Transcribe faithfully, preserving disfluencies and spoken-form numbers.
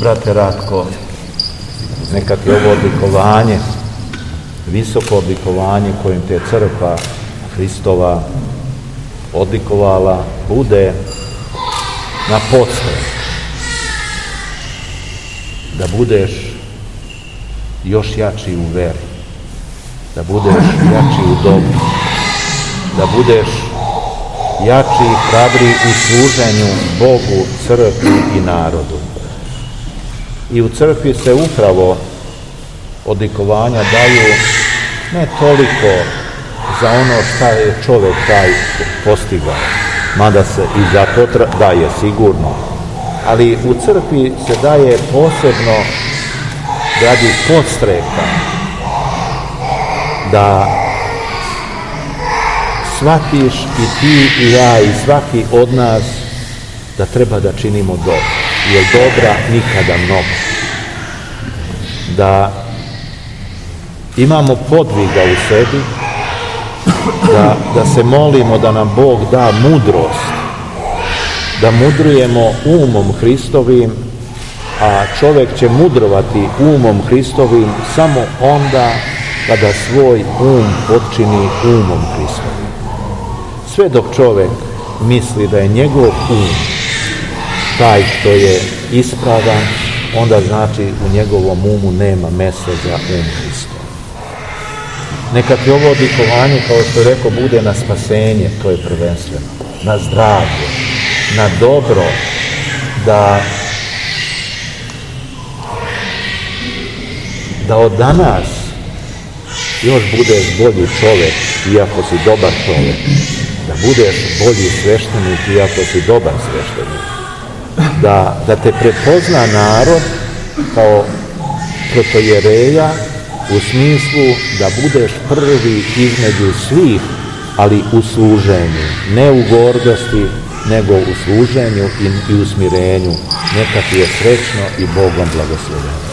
brate Ratko, neka ti ovo odlikovanje, visoko odlikovanje kojim te crkva Hristova odlikovala, bude na podstrek, da budeš još jači u veri, da budeš jači u dobru, da budeš jači i hrabri u služenju Bogu, crkvi i narodu. I u crkvi se upravo odlikovanja daju ne toliko za ono šta je čovjek taj postigao, mada se i za to daje sigurno, ali u crkvi se daje posebno radi podstreka da shvatiš i ti i ja i svaki od nas da treba da činimo dobro, jer dobra nikada mnogo. Da imamo podviga u sebi, da, da se molimo da nam Bog da mudrost, da mudrujemo umom Hristovim, a čovjek će mudrovati umom Hristovim samo onda kada svoj um potčini umom Hristovim. Sve dok čovjek misli da je njegov um taj što je ispravan, onda znači u njegovom umu nema mjesta za um Hristov. Neka ti ovo odlikovanje, kao što je rekao, bude na spasenje, to je prvenstveno, na zdravlje, na dobro, da da od danas još budeš bolji čovjek, iako si dobar čovjek, da budeš bolji sveštenik, iako si dobar sveštenik, da, da te prepozna narod kao protojereja, u smislu da budeš prvi između svih, ali u služenju, ne u gordosti, nego u služenju i, i u smirenju. Neka ti je srećno i Bogom blagosloveno.